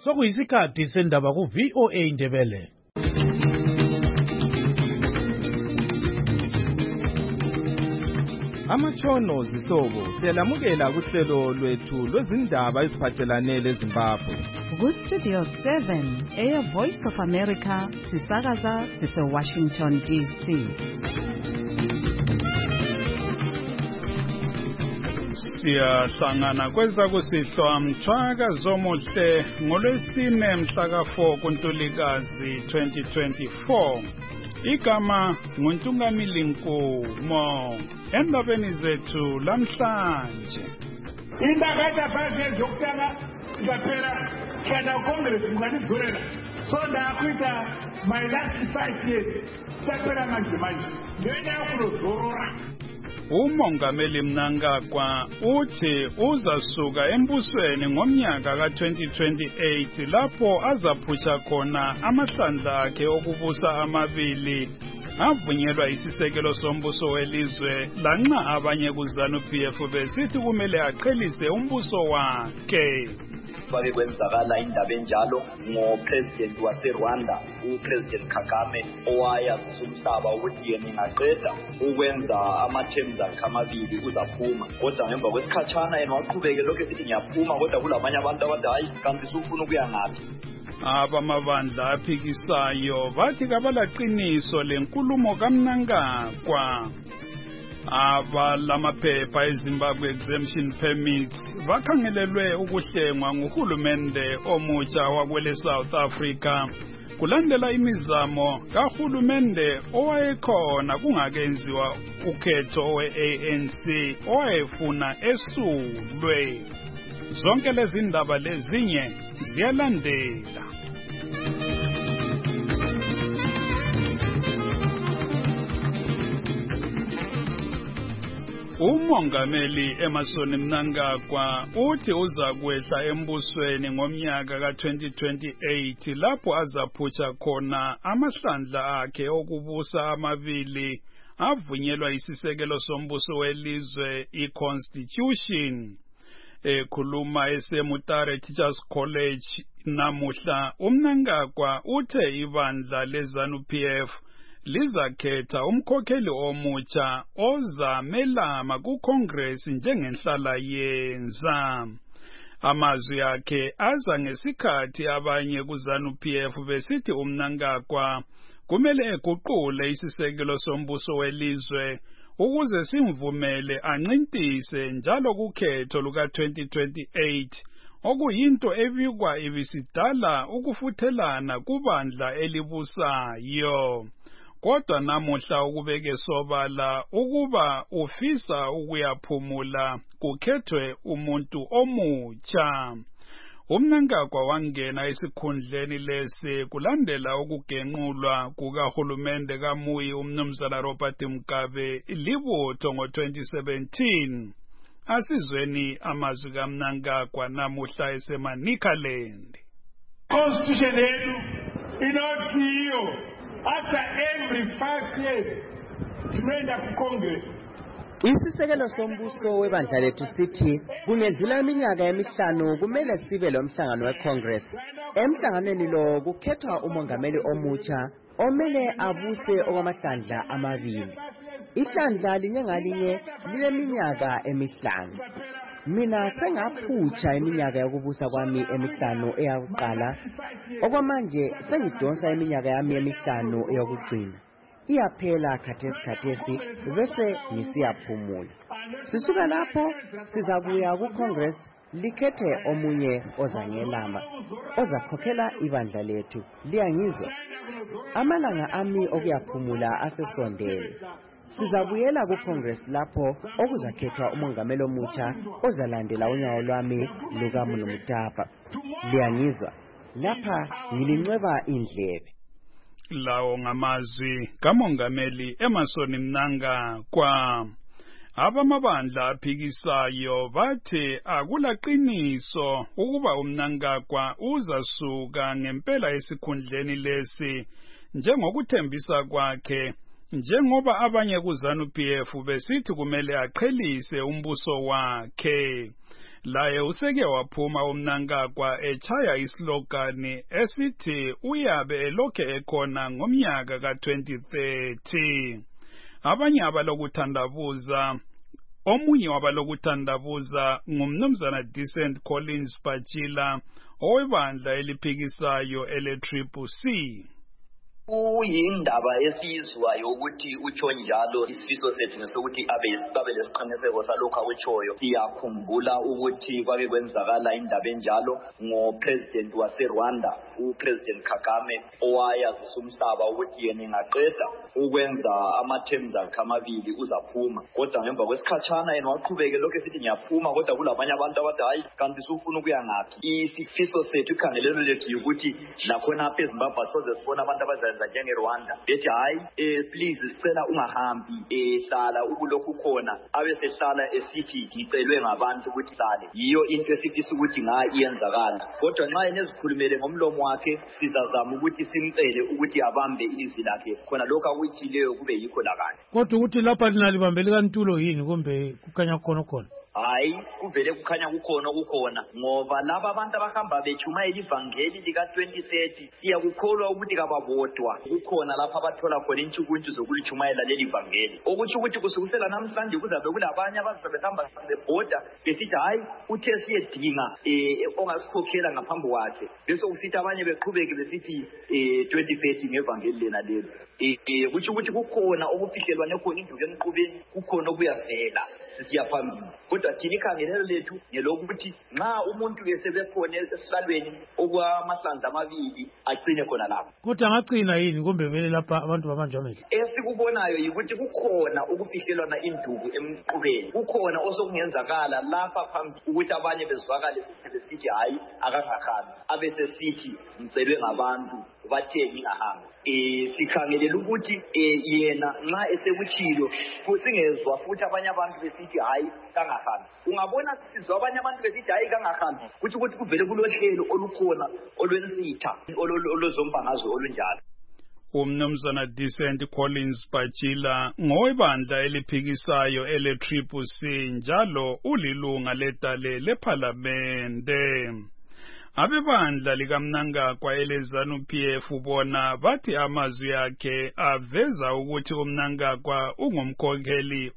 Sokuyisikhathi sendaba ku VOA Indebele. Amatshono zihlobo siyalamukela kuhlelo lwethu lwezindaba eziphathelane leZimbabwe. Ku-Studio 7 Air Voice of America sisakaza sise-Washington DC. Siyahlangana kwezakusihlwa Mthwaka Zomuhle ngolwesine mhla ka-4 kuNtulikazi 2024. Igama nguNtungamili Nkumo. Endabeni zethu lamhlanje. Indakata phase zokuqala ngaphela kana Congress nganizorela. So ndakuita my last 5 years. Saphela manje. Ngena kulozorora. Umongameli Mnangagwa uthi uzasuka embusweni ngomnyaka ka-2028 lapho azaphutha khona amahlandla akhe okubusa amabili avunyelwa isisekelo sombuso welizwe lanxa abanye kuZANU-PF besithi kumele aqhelise umbuso wakhe. Bake kwenzakala indaba enjalo ngopresident waseRwanda upresident Kagame owayazisa umhlaba ukuthi yena ingaqeda ukwenza ama-terms akhe amabili uzaphuma, kodwa ngemva kwesikhatshana yena waqhubeke lokho esithi ngiyaphuma, kodwa kulamanye abantu abathi hayi kanti usufuna ukuya ngaphi. Abamabandla aphikisayo bathi kabalaqiniso lenkulumo kaMnangagwa. Abalamaphepha eZimbabwe exemption permit bakhangelelwe ukuhlengwa nguhulumende omutsha wakwele South Africa kulandela imizamo kahulumende owayekhona kungakenziwa ukhetho we-ANC owayefuna esulwe. Zonke lezi ndaba lezinye ziyalandela. Umongameli Emmerson Mnangagwa uthi uzakwehla embusweni ngomnyaka ka-2028 lapho azaphutha khona amahlandla akhe okubusa amabili avunyelwa isisekelo sombuso welizwe i-Constitution. Ekhuluma eseMutare Teachers College namuhla uMnangagwa uthe ibandla leZANU-PF lizakhetha umkhokheli omutsha ozamelama kuCongress njengenhlala yenza. Amazwi akhe aza ngesikhathi abanye kuZANU-PF besithi uMnangagwa kumele eguqule isisekelo sombuso welizwe ukuze simvumele ancintise njalo kukhetho luka-2028 okuyinto ebikwa ibisidala ukufuthelana kubandla elibusayo. Kodwa namuhla ukubeke sobala ukuba ufisa ukuyaphumula kukhethwe umuntu omutsha. uMnangagwa wangena esikhundleni lesi kulandela ukugenqulwa kukahulumende kaMuyi uMnumzana Robert Mugabe libutho ngo-2017. Asizweni amazwi kaMnangagwa namuhla eseManicaland. Constitution yethu inothiyo after every 5 years tunaenda ku Congress. Isisekelo sombuso webandla lethu sithi kungedlula iminyaka emihlanu kumele sibe lomhlangano weCongress. Emhlanganweni lo kukhethwa umongameli omutsha omele abuse okwamahlandla amabili. Ihlandla linye ngalinye lileminyaka emihlanu. Mina sengaphutsha iminyaka yokubusa kwami emihlanu eyakuqala. Okwamanje sengidonsa iminyaka yami emihlanu eyokugcina. Iyaphela khathesi bese ngisiyaphumula. Sisuka lapho sizakuya kuCongress likhethe omunye ozangelama ozakhokhela ibandla lethu. Liyangizwa? Amalanga ami okuyaphumula asesondele. Sizabuyela kuCongress lapho okuzakhethwa umongameli omutsha ozalandela unyawo lwami lukaMnumtapa. Liyangizwa? Lapha ngilinceba indlebe. Lawo ngamazwi kamongameli Emmerson Mnangagwa. Abamabandla aphikisayo bathi akulaqiniso ukuba uMnangagwa uzasuka ngempela esikhundleni lesi njengokuthembisa kwakhe, njengoba abanye kuZANU-PF besithi kumele aqhelise umbuso wakhe. laye useke waphuma uMnangagwa echaya islogani esithi uyabe elokhe ekhona ngomnyaka ka2030. Abanye abalokuthandabuza omunye wabalokuthandabuza ngumnumzana Decent Collins Bachila owebandla eliphikisayo ele-CCC. Kuyindaba esizwayo ukuthi utsho njalo isifiso sethu ngesokuthi babe lesiqiniseko salokho akutshoyo. Siyakhumbula ukuthi kwake kwenzakala indaba enjalo ngopresident waseRwanda upresident Kagame owayazisa umhlaba ukuthi yena engaqeda ukwenza ama-terms akhe amabili uzaphuma, kodwa ngemva kwesikhatshana yena waqhubeka lokho esithi ngiyaphuma, kodwa kulabanye abantu abathi hayi kanti sufuna ukuya ngaphi. Isifiso sethu ikhangelelo lethu ukuthi nakhona apha eZimbabwe soze sibona abantu abazenza njengeRwanda bethi hayi please sicela ungahambi hlala ukulokhu khona, abesehlala esithi ngicelwe ngabantu ukuthi hlale. Yiyo into esifisa ukuthi iyenzakala, kodwa nxa enezikhulumele ngomlomo wakhe sizazama ukuthi simcele ukuthi abambe ilizwi lakhe khona lokho akuyithileyo kube yikho lakanye. Kodwa ukuthi lapha linalibambele kantulo yini kumbe kukhanya khona? Hayi, kuvele kukhanya kukhona ngoba laba abantu abahamba bechumayela ivangeli lika2030 siyakukholwa ukuthi kababodwa kukhona lapha abathola khona intshukuntshu zokulichumayela leli vangeli, okuthi ukuthi kusukusela namhlanje kuzabe kulabanye abazabe behamba bebhoda besithi hayi uthe siyedinga ongasikhokhela ngaphambi kwakhe, bese kusithi abanye beqhubeke besithi 2030 ngevangeli lena lelo. Kuthi ukuthi kukhona okufihlelwane khona induku emqubeni, kukhona okuyavela sisiya phambili. Kodwa thina ikhangelelo lethu ngelokuthi nxa umuntu besebekhona esihlalweni okwamahlandla amabili agcine khona lapho. Kodwa angagcina yini kumbe vele lapha abantu babanjwa amehlo? Esikubonayo yikuthi kukhona ukufihlelwana induku emqubeni, kukhona osokungenzakala lapha phambili ukuthi abanye bezwakale besithi hayi akangakhambi, abesesithi ngicelwe ngabantu bathe ngingahamba. Sikhangelela ukuthi yena nxa esekutshilo kusingezwa futhi abanye abantu besithi hayi kangahambi. Ungabona sizwa abanye abantu besithi hayi kangahambi kuthi kuvele kulohlelo olukhona olwensitha olozombangazwe olunjalo. Umnumzana Decent Collins Bachila ngowebandla eliphikisayo ele-CCC njalo ulilunga ledale lephalamende. Abebandla likaMnangagwa eleZANU-PF bona bathi amazwi akhe aveza ukuthi uMnangagwa ungumkhokheli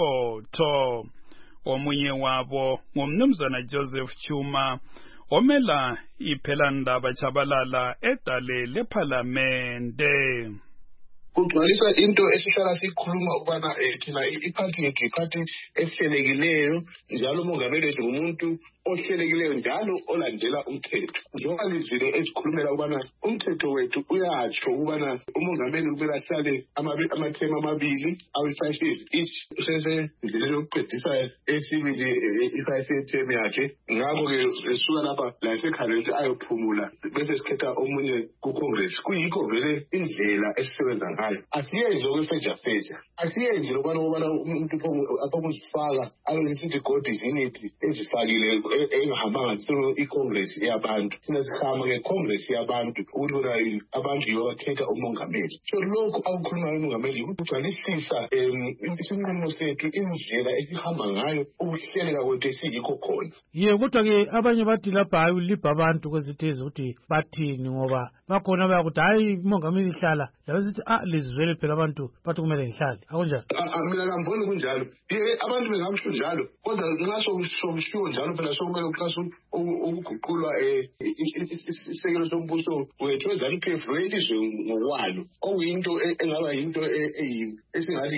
oqotho. Omunye wabo ngumnumzana Joseph Chuma omela iphelandaba Chabalala edale lephalamende. Kugcwalisa into esihlala sikhuluma ukubana thina iphathi yethu iphathi ehlelekileyo, njalo umongameli wethu ngumuntu ohlelekileyo njalo olandela umthetho. Njengoba lizwile esikhulumela ukubana umthetho wethu uyatsho ukubana umongameli kumele ahlale amathemu amabili awu-5 years each. Usesendleleni yokuqedisa esibili i-5 term yakhe. Ngakho-ke esuka lapha la esekhaleni ayophumula bese sikhetha omunye kuCongress. Kuyikho vele indlela esisebenza ngayo. Asiyenzi okwefeja, asiyenzi lokubana umuntu aphamuzifaka abesithi God is in it ezifakile engahambanga iCongress yabantu. Thina sihamba ngeCongress yabantu ukuthi bona abantu yibo abakhetha umongameli. So lokhu akukhulumayo umongameli ukugcwalisisa isinqumo sethu, indlela esihamba ngayo, ukuhleleka kwethu esiyikho khona. Kodwa-ke abanye bathi lapha hayi ulipha abantu kwezitezi ukuthi bathini ngoba bakhona bayakuthi hayi umongameli ihlala yabesithi lizwele phela abantu bathi kumele ngihlale. Akunjalo? Mina ngamboni kunjalo. Abantu bengakusho njalo, kodwa nxa sokushiwo njalo phela sokumele uxhasa ukuguqulwa isekelo sombuso wethu weZANU-PF welizwe ngokwalo, okuyinto engaba yinto esingathi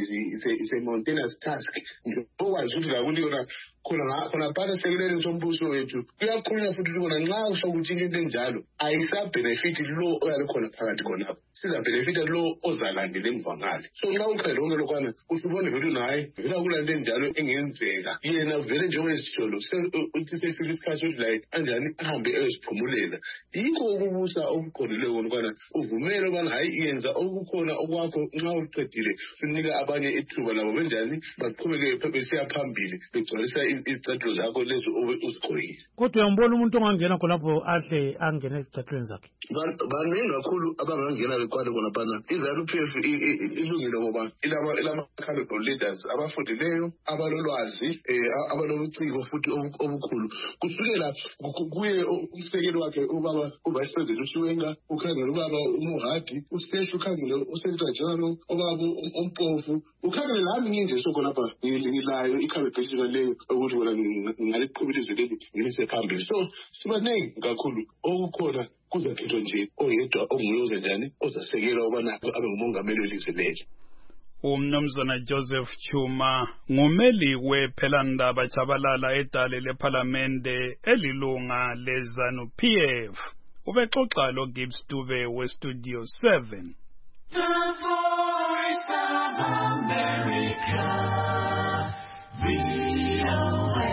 is a mountainous task. Okwazi ukuthi lakuthi yona khona phana esekeleni sombuso wethu kuyakhulunywa futhi ukuthi kona nxa sokuthi into enjalo ayisabhenefithi lo oyale khona phakathi khonapho, sizabhenefitha lo ozalandela emva ngale. So nxa uqhele lonke lokhwana usubone vele naye vele kulento enjalo engenzeka, yena vele njengezitsholo uthi sefika isikhathi sokuthi la anjani ahambe eziphumulela. Yikho ukubusa okuqondileyo ukubana uvumele ukubana hayi yenza okukhona okwakho, nxa uqedile unika abanye ithuba labo benjani baqhubeke besiya phambili begcwalisa izicathulo zakho lezo uzigqokile. Kodwa uyambona umuntu ongangena khonapho ahle angene ezicathulweni zakhe. Baningi kakhulu abangangena bekwale khonaphana. iZANU-PF ilungile ngoba ilama-caliber leaders abafundileyo, abalolwazi, abalobuciko futhi obukhulu. Kusukela kuye umsekeli wakhe ubaba uVice President uShiwenga, ukhangele ubaba uMohadi, uStesh ukhangele uSecretary General, ubaba uMpofu, ukhangele lami nginje sokhonapha ngilayo ikhabineti leyo ukuthi wena ngaliqhubile izwe leli ngilise phambili. So sibaningi kakhulu okukhona kuzakhethwa nje oyedwa onguyoza njani ozasekela ubana abe ngumongameli welizwe leli. Umnumzana Joseph Chuma ngumeli wePhelandaba Chabalala edale lePhalamende elilunga leZANU-PF. Ubexoxa lo Gibbs Dube weStudio 7. The Voice of America, VOA.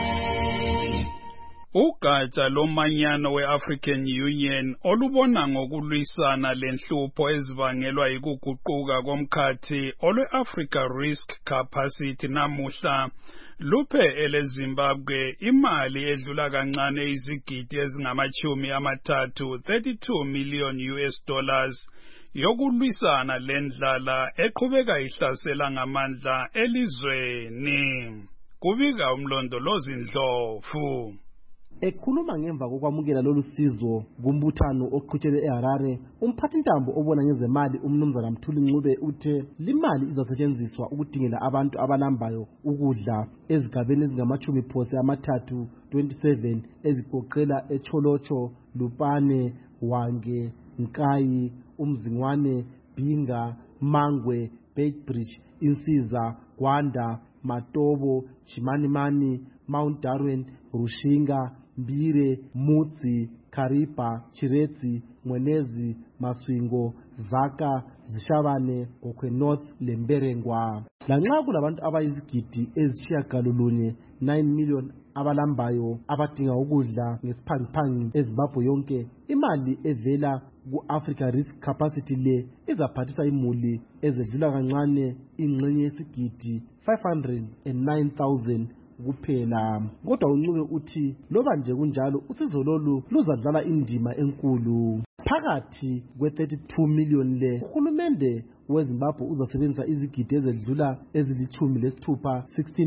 Ugatsha lomanyano we-African Union olubona ngokulwisana lenhlupho ezibangelwa yikuguquka komkhathi olwe-Africa Risk Capacity namuhla luphe eleZimbabwe imali edlula kancane izigidi ezingama-30 32 million US dollars yokulwisana lendlala eqhubeka ihlasela ngamandla elizweni. Kubika umlondolozi Ndlovu. Ekhuluma ngemva kokwamukela lolu sizo kumbuthano oqhutshele eHarare, umphathintambo obona ngezemali umnumzana Mthuli Ncube uthe limali izasetshenziswa ukudingela abantu abalambayo ukudla ezigabeni ezingama-30 27 ezigoqela eCholocho, Lupane, Wange, Nkayi, Umzingwane, Binga, Mangwe, Beitbridge, Insiza, Gwanda, Matobo, Chimanimani, Mount Darwin, Rushinga, Mbire, Mutsi, Karipa, Chiretsi, Mwenezi, Maswingo, Zaka, Zishabane, Okwe North, Lemberengwa. Lanxa kulabantu abayizigidi ezishiyagalolunye 9 million abalambayo abadinga ukudla ngesiphangiphangi eZimbabwe yonke, imali evela ku-Africa Risk Capacity le izaphathisa imuli ezedlula kancane ingxenye yesigidi 509,000 kuphela. Kodwa uNcube uthi loba nje kunjalo usizo lolu luzadlala indima enkulu. Phakathi kwe-32 million le, uhulumende weZimbabwe uzasebenzisa izigidi ezedlula ezili-16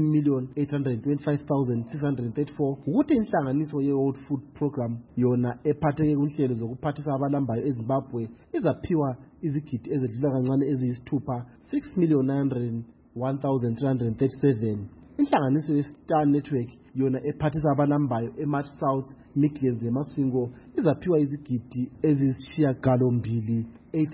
16,825,634 ukuthi inhlanganiso ye-World Food Program yona ephatheke kunhlelo zokuphathisa abalambayo eZimbabwe izaphiwa izigidi ezedlula kancane eziyisithupha 6,901,337. Inhlanganiso ye-Star Network yona ephathisa abalambayo eMarch South, Midlands leMasvingo izaphiwa izigidi eziyisishiyagalombili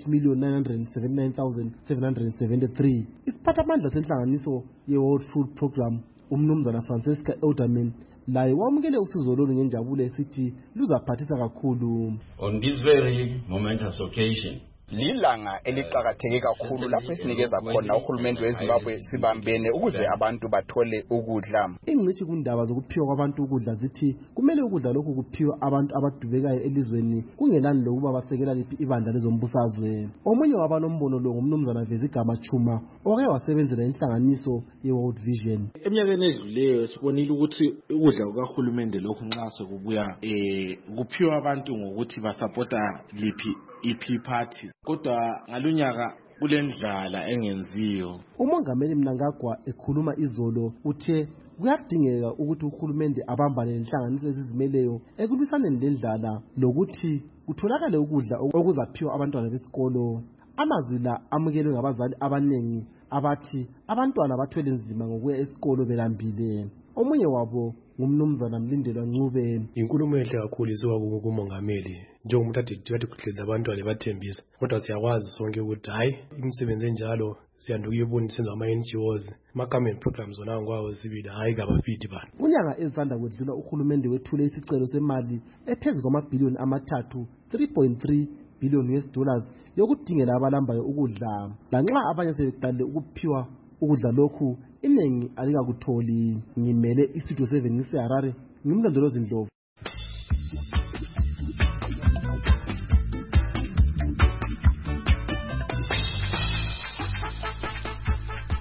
8,979,773. Isiphathamandla senhlanganiso ye-World Food Program umnumzana Francesca Elderman laye wamukele usizo lolu ngenjabulo esithi luzaphathisa kakhulu. On this very momentous occasion, lilanga eliqhakatheke kakhulu lapho esinikeza khona uhulumende weZimbabwe sibambene ukuze abantu bathole ukudla. Ingcitshi kundaba zokuphiwa kwabantu ukudla zithi kumele ukudla lokhu kuphiwa abantu abadubekayo elizweni kungenani lokuba basekela liphi ibandla lezombusazwe. Omunye wabanombono lo ngumnumzana Vezigama Chuma oke wasebenzela inhlanganiso ye-World Vision. Eminyakeni edluleyo sibonile ukuthi ukudla kukahulumende lokhu nxa sekubuya kuphiwa abantu ngokuthi basapota liphi iphi party, kodwa ngalunyaka kulendlala engenziyo. Umongameli Mnangagwa ekhuluma izolo uthe kuyadingeka ukuthi uhulumende abambane nenhlanganiso ezizimeleyo ekulwisaneni lendlala lokuthi kutholakale ukudla okuzaphiwa abantwana besikolo. Amazwi la amukelwe ngabazali abanengi abathi abantwana bathwele nzima ngokuya esikolo belambile. Omunye wabo ngumnumzana Mlindelwa Ncube. Inkulumo enhle kakhulu isiwa kumongameli njengomuntu athi kugxilisa abantwana bathembisa, kodwa siyakwazi sonke ukuthi hayi imisebenzi enjalo siyandukuyibona senza ama-NGOs ama-government programs zona ngwawo sibili hayi kabafiti bani. Unyaka ezisanda kwedlula uhulumende wethule isicelo semali ephezulu kwamabhiliyoni amathathu 3.3 billion US dollars yokudingela abalambayo ukudla. Lanxa abanye sebeqalile ukuphiwa ukudla lokhu iningi alikakutholi. Ngimele iStudio 7 ngiseHarare, ngimlondolozi Ndlovu.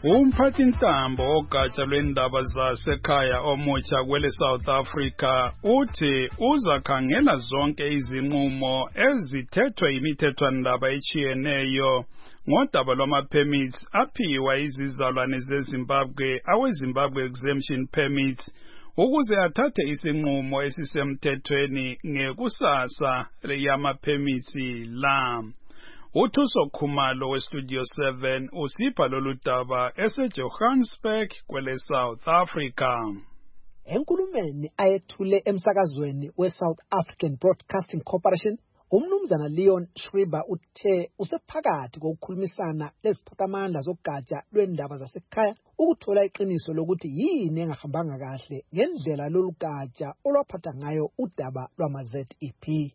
Umphathintambo ogatsha lwendaba zasekhaya omutsha kwele South Africa uthi uzakhangela zonke izinqumo ezithethwe imithethwandaba etshiyeneyo ngodaba lwama-permits aphiwa izizalwane zeZimbabwe awe-Zimbabwe Exemption Permits ukuze athathe isinqumo esisemthethweni ngekusasa yama-permits la. Uthuso Khumalo weStudio 7 usipha lolu daba eseJohannesburg kwele South Africa. Enkulumeni ayethule emsakazweni we-South African Broadcasting Corporation, umnumzana Leon Schreiber uthe usephakathi kokukhulumisana leziphathamandla zogatsha lwendaba zasekhaya ukuthola iqiniso lokuthi yini engahambanga kahle ngendlela lolu gatsha olwaphatha ngayo udaba lwama-ZEP.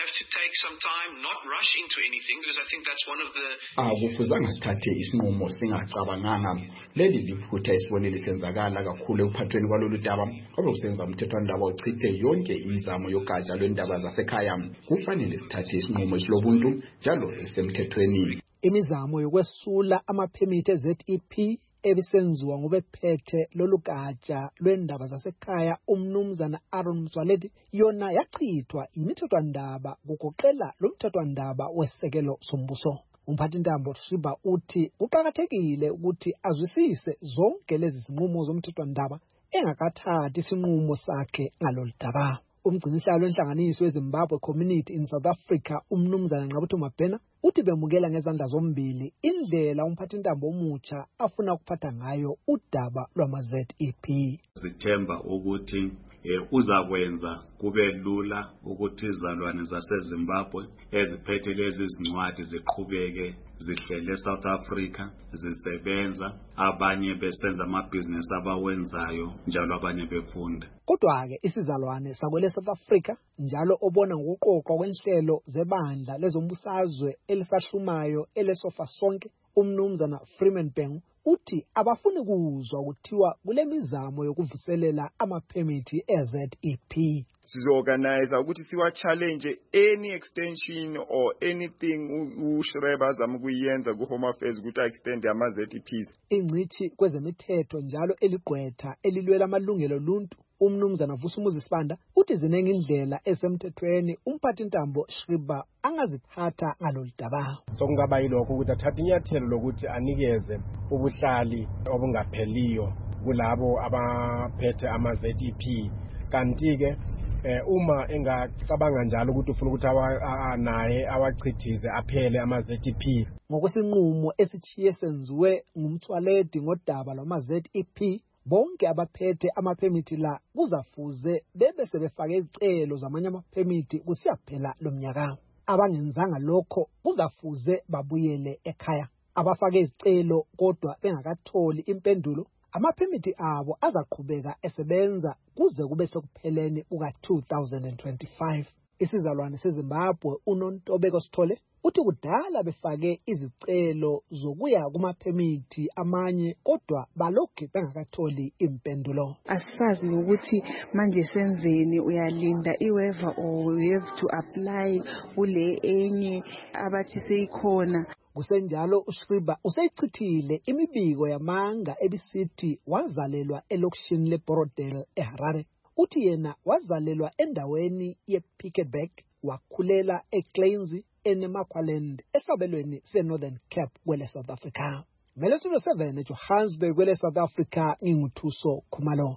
Akufuzanga sithathe isinqumo singacabanganga. Leli liphutha isibonile senzakala kakhulu ekuphathweni kwalolu daba ngoba kusenza umthethwandaba uchithe yonke imizamo yogatsha lwendaba zasekhaya. Kufanele sithathe isinqumo esilobuntu njalo esemthethweni. Imizamo yokwesula amaphemithi eZEP ebisenziwa ngobephethe lolu gatsha lwendaba zasekhaya umnumzana Aaron Mzwaledi yona yachithwa imithethwandaba kugoqela lo mthethwandaba wesekelo sombuso. Umphathintambo Schreiber uthi kuqakathekile ukuthi azwisise zonke lezi zinqumo zomthethwandaba engakathathi isinqumo sakhe ngalolu daba. Umgcinisihlalo wenhlanganiso yeZimbabwe Community in South Africa umnumzana Nqabutho Mabhena uthi bemukela ngezandla zombili indlela umphathintambo omutsha afuna ukuphatha ngayo udaba lwama-ZEP. Sithemba ukuthi uzakwenza kube lula ukuthi izalwane zaseZimbabwe eziphethe lezi zincwadi ziqhubeke zihlele eSouth Africa zisebenza, abanye besenza amabhizinisi abawenzayo njalo abanye befunda. Kodwa-ke isizalwane sakwele South Africa njalo obona ngokuqoqwa kwenhlelo zebandla lezombusazwe elisahlumayo elesofa sonke umnumzana Freeman Bhengu uthi abafuni kuzwa ukuthiwa kule mizamo yokuvuselela amaphemithi eZEP. Sizoorganize ukuthi siwa-challenge any extension or anything uShreba azama ukuyenza ku-Home Affairs ukuthi a-extend ama-ZEPs. Ingcithi kwezemithetho njalo eligqwetha elilwela amalungelo oluntu umnumzana Vusumuzi Sibanda uthi ziningi indlela esemthethweni umphathintambo Schreiber angazithatha ngalolu daba. Sokungaba yilokho ukuthi athathe inyathelo lokuthi anikeze ubuhlali obungapheliyo kulabo abaphethe ama-ZEP. Kanti-ke uma engacabanga njalo ukuthi ufuna ukuthi naye awachithize aphele ama-ZEP. Ngokwesinqumo esichiye senziwe ngumthwaledi ngodaba lwama-ZEP, bonke abaphethe amaphemithi la kuzafuze bebe sebefake izicelo zamanye amaphemithi kusiyaphela lo mnyaka. Abangenzanga lokho kuzafuze babuyele ekhaya. Abafake izicelo kodwa bengakatholi impendulo, amaphemithi abo azaqhubeka esebenza kuze kube sekupheleni kuka-2025. Isizalwane seZimbabwe uNontobeko Sithole uthi kudala befake izicelo zokuya kumaphemithi amanye kodwa balokhu bengakatholi impendulo. Asisazi ukuthi manje senzeni, uyalinda iwaiver or you have to apply kule enye abathi seyikhona. Kusenjalo uSchreiber useyichithile imibiko yamanga ebisithi wazalelwa elokishini leBorodale eHarare. Uthi yena wazalelwa endaweni yePietermaritzburg wakhulela eKleinzy eNemakwaland esabelweni seNorthern Cape kwele South Africa. Studio 7 eJohannesburg kwele South Africa nginguthuso Khumalo.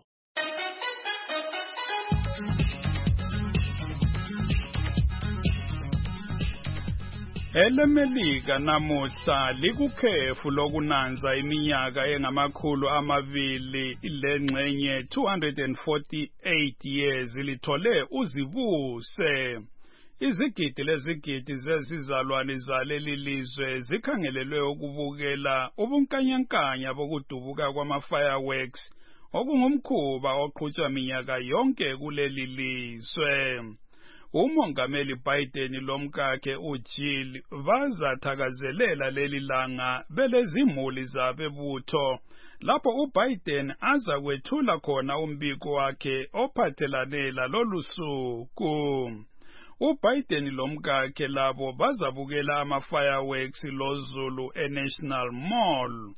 EleMelika namuhla likukhefu lokunanza iminyaka engamakhulu amabili lengxenye 248 years lithole uzibuse. Izigidi lezigidi zezizalwane zaleli lizwe zikhangelelwe ukubukela ubunkanyankanya bokudubuka kwama-fireworks okungumkhuba oqhutshwa minyaka yonke kuleli lizwe. Umongameli Biden lomkakhe uJill bazathakazelela leli langa belezimuli zabebutho lapho uBiden aza kwethula khona umbiko wakhe ophathelane lalolu suku. uBiden lomkakhe labo bazabukela ama-fireworks loZulu eNational Mall.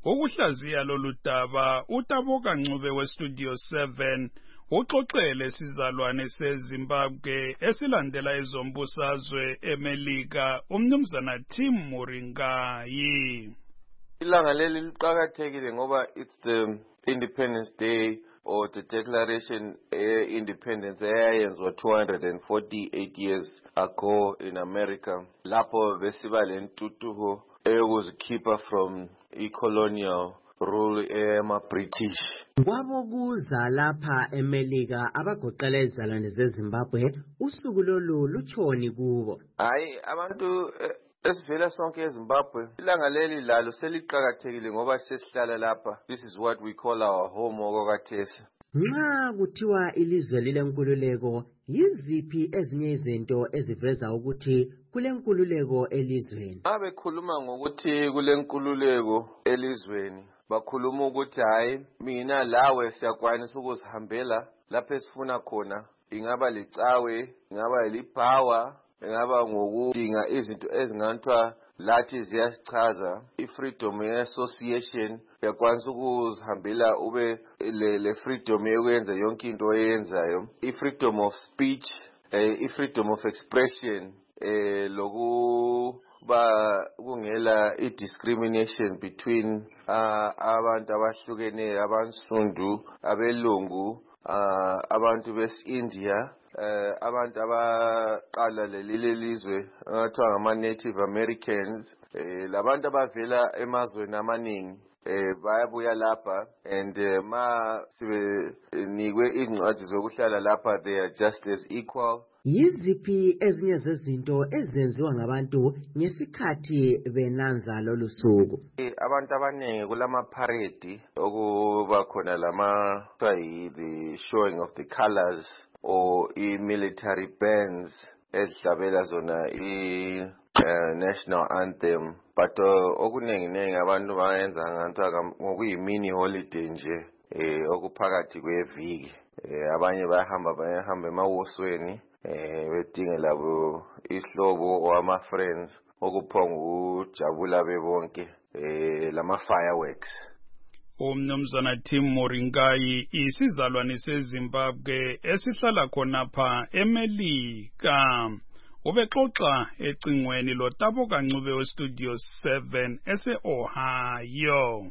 Ukuhlaziya lolu daba uTaboka Ncube weStudio 7 uxoxele sizalwane seZimbabwe esilandela ezombusazwe eMelika umnumzana Tim Muringayi. Ilanga leli liqhakathekile ngoba it's the Independence Day or the declaration independence eyayenzwa 248 years ago in America. Lapho besiba lentuthuko eyokuzikhipha from colonial rule ema-British. Kwabo kuza lapha eMelika abagoqela izizalwane zeZimbabwe usuku lolu lutshoni kubo. Hayi abantu esivela sonke eZimbabwe ilanga leli lalo seliqhakathekile ngoba sesihlala lapha. This is what we call our home okwathesi. Nxa kuthiwa ilizwe lilenkululeko, yiziphi ezinye izinto eziveza ukuthi kulenkululeko elizweni? Abekhuluma ngokuthi kulenkululeko elizweni, bakhuluma ukuthi hayi mina lawe siyakwanisa ukuzihambela lapho esifuna khona, ingaba licawe, ingaba libhawa, ingaba ngokudinga izinto ezinganthwa lathi ziyasichaza. I-freedom ye-association uyakwanisa ukuzihambela ube le freedom yokwenza yonke into oyenzayo. I-freedom of speech, i-freedom of expression, lokuba kungela i-discrimination between abantu abahlukeneyo, abansundu, abelungu, abantu besi-India, abantu abaqala leli lizwe ngathiwa ngama-Native Americans, labantu abavela emazweni amaningi bayabuya lapha and ma sibenikwe incwadi zokuhlala lapha they are just as equal. Yiziphi ezinye zezinto ezenziwa ngabantu ngesikhathi benanza lolu suku? Abantu abaningi kulama-parade okuba khona the showing of the colors or i-military bands ezidlabela zona i-national anthem, but okuningi abantu bayenza ngokuyimini holiday nje okuphakathi kweviki. Abanye bayahamba emawosweni bedinge labo isihlobo wama-friends okuphonga ukujabula bebonke lama-fireworks. Umnumzana Tim Muringayi isizalwane seZimbabwe esihlala khonapha eMelika. Ubexoxa ecingweni loTaboka Ncube weStudio 7 ese-Ohio.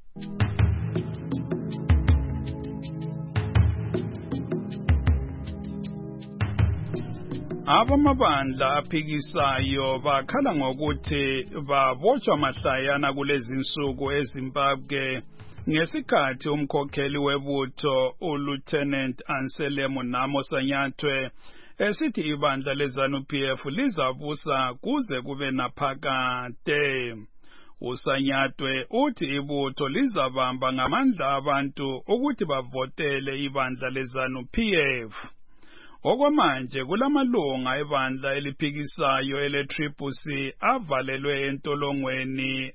Abamabandla aphikisayo bakhala ngokuthi babotshwa mahlayana kulezi insuku eZimbabwe ngesikhathi umkhokheli webutho uLieutenant Anselmo Namo Sanyathwe esithi ibandla leZANU-PF lizabusa kuze kube naphakade. USanyathwe uthi ibutho lizabamba ngamandla abantu ukuthi bavotele ibandla leZANU-PF. Okwamanje kulamalunga ebandla eliphikisayo ele-CCC avalelwe entolongweni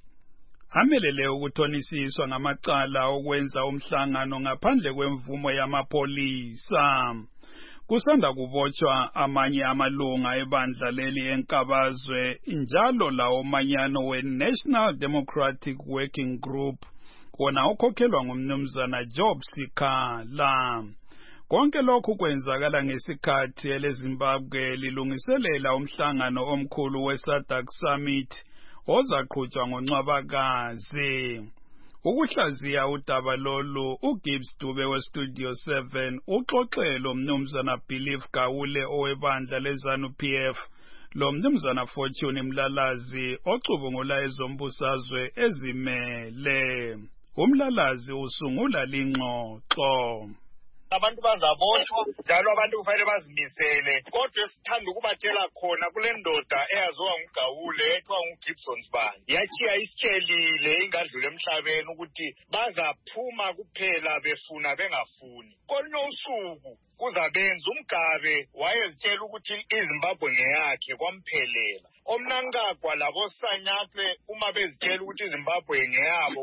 amelele ukuthonisiswa ngamacala okwenza umhlangano ngaphandle kwemvumo yamapolisa. Kusanda kubotshwa amanye amalunga ebandla leli enkabazwe njalo lawo manyano we-National Democratic Working Group wona okhokhelwa ngumnumzana Job Sikhala. Konke lokhu kwenzakala ngesikhathi eleZimbabwe lilungiselela umhlangano omkhulu we-SADC Summit ozaqhutshwa ngoNcwabakazi. Ukuhlaziya udaba lolu uGibbs Dube weStudio 7 uxoxele umnumzana Belief Gawule owebandla leZANU-PF lo mnumzana Fortune Mlalazi ocubungula ezombusazwe ezimele. Umlalazi usungula lingxoxo. Abantu bazabotshwa njalo abantu kufanele bazimisele, kodwa esithanda ukubatshela khona kule ndoda eyaziwa nguGawule ethiwa nguGibson Sibani yachiya isitshelile ingadlule emhlabeni ukuthi bazaphuma kuphela befuna bengafuni. Kolunye usuku kuzabenza uMgabe wayezitshela ukuthi iZimbabwe ngeyakhe kwamphelela. Omnankagwa labo Sanyathwe uma bezitshela ukuthi iZimbabwe ngeyabo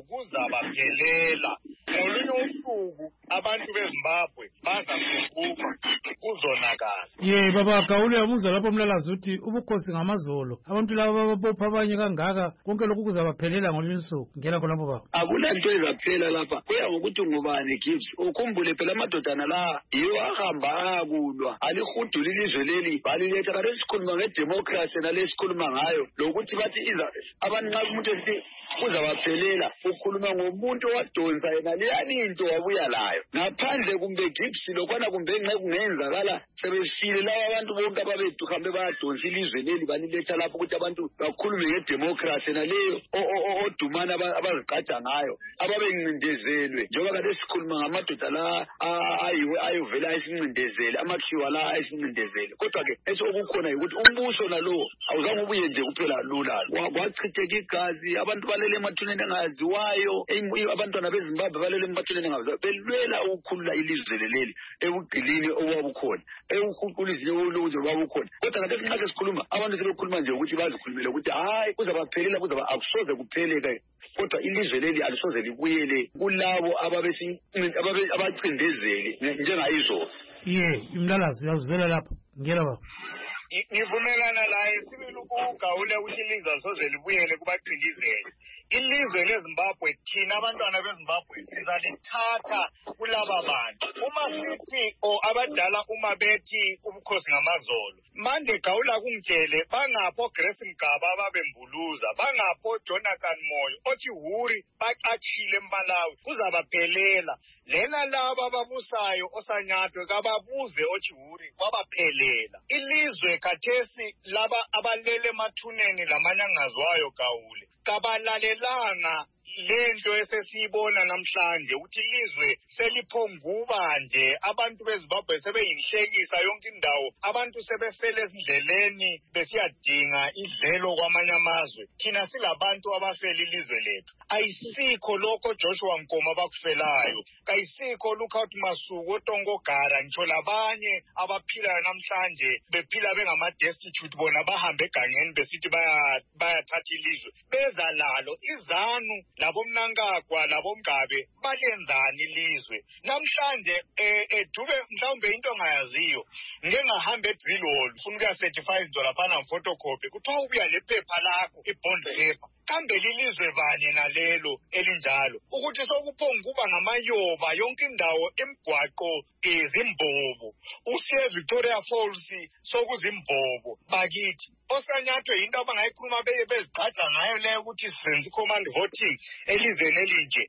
kuzabaphelela. Kolunye usuku abantu beZimbabwe bazaphuma kuzonakala. Baba Gawule yabuza lapho Mlalazi uthi ubukhosi ngamazolo abantu laba babopha abanye kangaka konke lokhu kuzabaphelela ngolinsuku ngela khona baba. Akulanto ezaphela lapha kuya ngokuthi ngubani Gibbs ukhumbule phela amadodana la yiwo ahamba akulwa alihudula ilizwe leli baliletha kade sikhuluma ngedemocracy nalesikhuluma ngayo lokuthi bathi abantu nxa umuntu esithi kuzabaphelela ukhuluma ngomuntu owadonsa yena leyani into wabuya layo ngaphandle kumbe Gibbs lokwana kumbe nxa kungenzakala sebefile laba abantu bonke ababehambe bayadonsa ilizwe leli baliletha lapho ukuthi abantu bakhulume ngedemocracy naleyo odumana abazigqaja ngayo ababencindezelwe njengoba kade sikhuluma ngamadoda la ayovela esincindezele amakhiwa la esincindezele kodwa ke esokukhona ukuthi umbuso nalo awuzange ubuye nje kuphela lula kwachitheka igazi abantu balele emathuneni engaziwayo abantwana beZimbabwe balele emathuneni engaziwayo belwela ukukhulula ilizwe leli ebugqilini owabukhona ukukhulula izinto lokuze babukhona kodwa kade nxa sikhuluma abantu sebekhuluma nje ukuthi bazikhulumele ukuthi hayi kuzabaphelela akusoze kupheleke kodwa ilizwe leli alisoze libuyele kulabo abacindezeli njengayizolo. Mlalazi uyazivela lapho ngela baba. Ngivumelana laye sibili ukugawule ukuthi ilizwe alisoze libuyele kubacindezeli. Ilizwe leZimbabwe thina abantwana beZimbabwe sizalithatha kulaba bantu. Uma sithi abadala uma bethi ubukhosi ngamazolo. Manje Gawula kungitshele bangapho Grace Mgaba ababembuluza bangapho Jonathan Moyo othi huri baqachile eMalawi kuzabaphelela. Lela laba ababusayo osanyathwe kababuze othi huri kwabaphelela. Ilizwe khathesi laba abalele emathuneni lamanyangazwayo Gawule kabalalelanga lento esesiyibona namhlanje ukuthi ilizwe seliphonguba nje abantu beZimbabwe sebeyinhlekisa yonke indawo abantu sebefele ezindleleni besiyadinga idlelo kwamanye amazwe thina silabantu abafela ilizwe lethu ayisikho lokho Joshua Nkoma bakufelayo kayisikho Lookout Masuku oTongo Gara ngisho labanye abaphilayo namhlanje bephila bengama destitute bona bahambe egangeni besithi bayathatha ilizwe beza lalo izanu labo Mnangagwa labo Mgabe balenzani ilizwe namhlanje edube mhlawumbe into ongayaziyo ngeke ngahambe edrillhole ufuna ukuya certify izinto laphana photocopy kuthiwa ubuya lephepha lakho ibond paper kambe lilizwe banye nalelo elinjalo ukuthi sokuphonguba ngamayoba yonke indawo emgwaqo izimbobo usiye Victoria Falls sokuzimbobo bakithi osanyathwe into abangayikhuluma bezigqaja ngayo leyo ukuthi senze command voting elizweni elinje.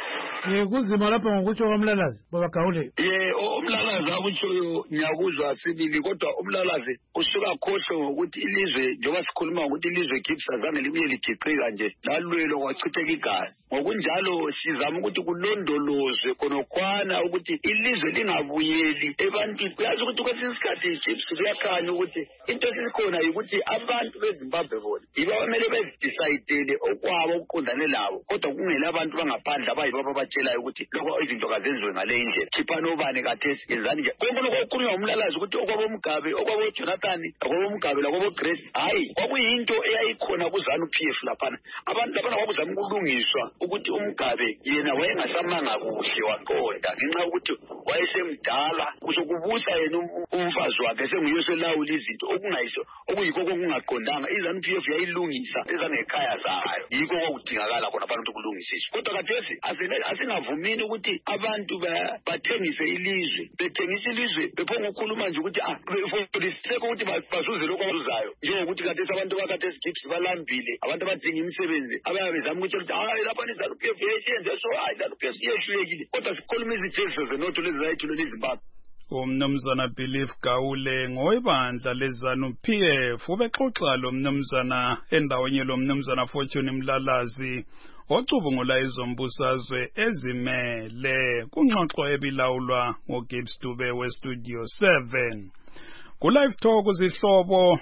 Kuzima lapha ngokutsho kwaMlalazi baba Gawule. Umlalazi akutsho ngiyakuzwa sibili kodwa umlalazi usuka khohle ngokuthi ilizwe njengoba sikhuluma ukuthi ilizwe Gibbs azange libuye ligiqika nje lalwelo kwachitheka igazi ngokunjalo sizama ukuthi kulondolozwe konokwana ukuthi ilizwe lingabuyeli ebantwini uyazi ukuthi kwesinye isikhathi Gibbs kuyakhanya ukuthi into esikhona ukuthi abantu beZimbabwe bona yibo abamele bezidecide okwabo okuqondane labo kodwa kungela abantu bangaphandle abayibaba batshelayo ukuthi lokho izinto kazenziwe ngale indlela khiphana obani kathesi yenzani nje konke lokho okukhulunywa ngumlalazi ukuthi okwabo Mgabe okwabo Jonathan okwabo Mgabe lakwabo Grace hayi kwakuyinto eyayikhona kuzanu PF laphana abantu labana babuzama ukulungiswa ukuthi uMgabe yena wayengasamanga kuhle waqonda ngenxa ukuthi wayesemdala kusho kubusa yena umfazi wakhe senguyise lawula izinto okungayisho okuyikho okungaqondanga izanu PF yayilungisa ezangekhaya zayo yikho okudingakala khona abantu kulungisiswa kodwa kathesi asingavumini ukuthi abantu bathengise ilizwe bethengisa ilizwe bephonga ukukhuluma nje ukuthi befundiseke ukuthi bazuze lokho abazuzayo njengokuthi kathesi abantu bakathesi Gibbs balambile abantu abadinga imisebenzi abayabezama ukuthi hayi lapha izanu PF yeshenze so hayi izanu PF yehlulekile kodwa sikhuluma izitheziso zenotho lezi zayithulela iZimbabwe. Umnumzana Belief Gawule ngoibandla lezanu PF ubexoxa lo mnumzana endaweni lo mnumzana Fortune Mlalazi ocubungula izombusazwe ezimele kungxoxo ebilawulwa ngoGibbs Dube weStudio 7 ku-Live Talk zihlobo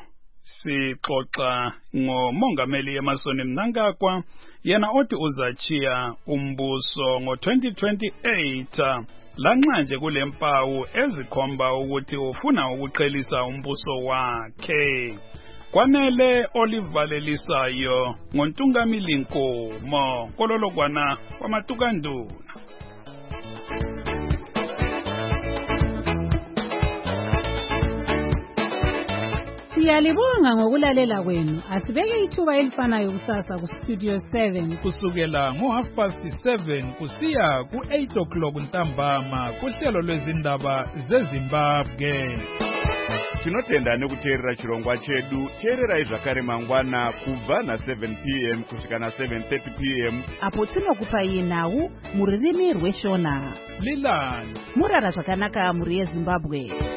sixoxa ngomongameli Emmerson Mnangagwa yena othi uzachiya umbuso ngo-2028 lanxa nje kulempawu ezikhomba ukuthi ufuna ukuqhelisa umbuso wakhe kwanele olivalelisayo ngontungamili Nkomo kololokwana kwamatukanduna. Siyalibonga ngokulalela kwenu. Asibeke ithuba elifanayo kusasa ku Studio 7 kusukela ngo7:30 kusiya ku8 ntambama kuhlelo lwezindaba zeZimbabwe. Tinotenda nekuteerera chirongwa chedu. Teererai zvakare mangwana kubva na7 p.m. kusvika na7:30 p.m. apo tinokupai nhau muririmi rweShona. Lilani murara zvakanaka muri yeZimbabwe.